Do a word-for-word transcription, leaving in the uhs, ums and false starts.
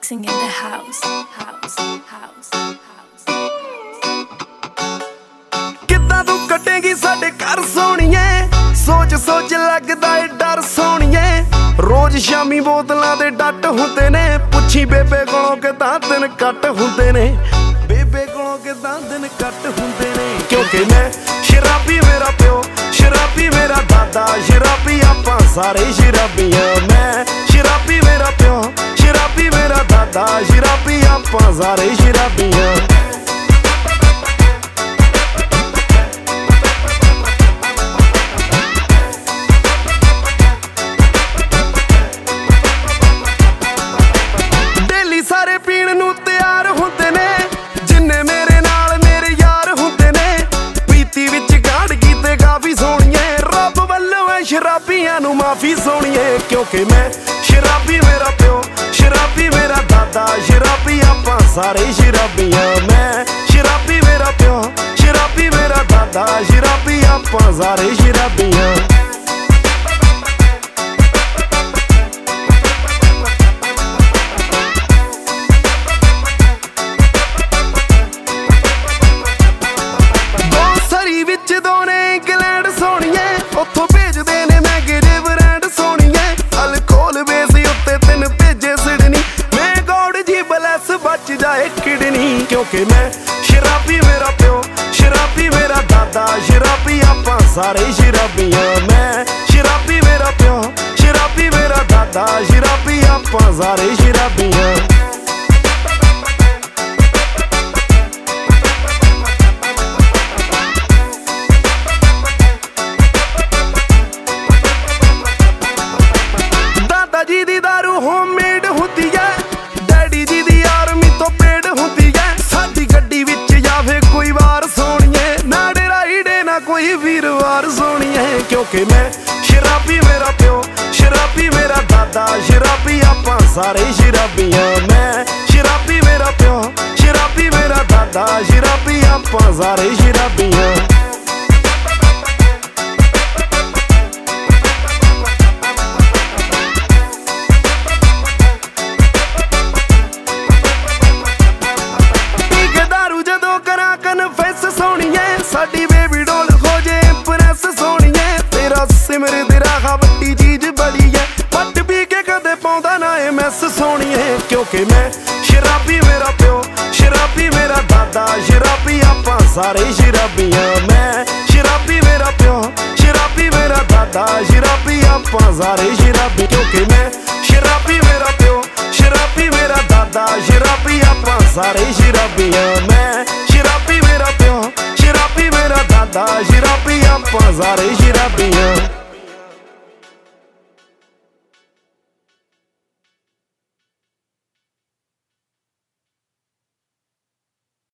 mixing in the house, house, house, house. किद्दां तू कटेगी साडे घर सोहणीए, सोच सोच लगदा ए डर सोहणीए। रोज शामी बोतलां दे डट हुंदे ने, पुछी बेबे कोलों किदां दिन कट हुंदे ने, बेबे कोलों किदां दिन कट हुंदे ने। क्योंकि मैं शराबी मेरा प्यो, शराबी मेरा दादा, शराबी आपां सारे शराबियां। मैं शराबी मेरा प्यो, शराबी मेरा दादा, शराबी आपां सारे शराबियां। सारे पीण नूं तैयार हुंदे ने, जिन्ने मेरे नाल मेरे यार हुंदे ने। पीती विच गाड़गी ते काफी सोहणीए, रब वल्लों ऐ शराबियां नूं माफी सोहणीए। क्योंकि मैं शराबी मेरा प्यो, शराबी मेरा दादा, शराबी आपां सारे शराबियां। मैं शराबी मेरा प्यो, शराबी मेरा दादा, शराबी आपां सारे शराबियां। ਉੱਥੋਂ ਭੇਜਦੇ ਨੇ ਮਹਿੰਗੇ ਜਿਹੇ ਬ੍ਰਾਂਡ ਸੋਹਣੀਏ। ਅਲਕੋਹਲ ਬੇਸ ਉੱਤੇ ਤਿੰਨ ਭੇਜੇ ਸਿਡਨੀ, ਮੈਂ ਗੋਡ ਜੀ ਬਲੈਸ ਬਚ ਜਾਏ ਕਿਡਨੀ। ਕਿਉਂਕਿ ਮੈਂ ਸ਼ਰਾਬੀ ਮੇਰਾ ਪਿਓ, ਸ਼ਰਾਬੀ ਮੇਰਾ ਦਾਦਾ, ਸ਼ਰਾਬੀ ਆਪਾਂ ਸਾਰੇ ਸ਼ਰਾਬੀਆਂ। ਮੈਂ ਸ਼ਰਾਬੀ ਮੇਰਾ ਪਿਓ, ਸ਼ਰਾਬੀ ਮੇਰਾ ਦਾਦਾ, ਸ਼ਰਾਬੀ ਆਪਾਂ ਸਾਰੇ ਸ਼ਰਾਬੀਆਂ। जी दी दारू होममेड हुंदी है, डैडी जी दी आर्मी तो पेड हुंदी है। साडी गड्डी विच जावे कोई वार सोहणीए, ना डेराइडे ना कोई वीरवार सोहणीए। क्योंकि मैं शराबी मेरा प्यो, शराबी मेरा दादा, शराबी आपां सारे शराबियां। मैं शराबी मेरा प्यो, शराबी मेरा दादा, शराबी आपां सारे शराबियां। साडी बेबी डोल हो जे इंप्रेस सोहणीए, तेरा सिमर दी राह वड्डी चीज बड़ी है। पट पी के कदे पाउंदा ना ए मैस सोहणीए। क्योंकि मैं शराबी मेरा प्यो, शराबी मेरा दादा, शराबी आपां सारे शराबियां। मैं शराबी मेरा प्यो, शराबी मेरा दादा, शराबी आपां सारे शराबी। क्योंकि मैं शराबी मेरा प्यो, शराबी मेरा दादा, शराबी आपां सारे शराबियां। मैं शराबी मेरा प्यो, शराबी मेरा दादा, शराबी आपां सारे शराबियां।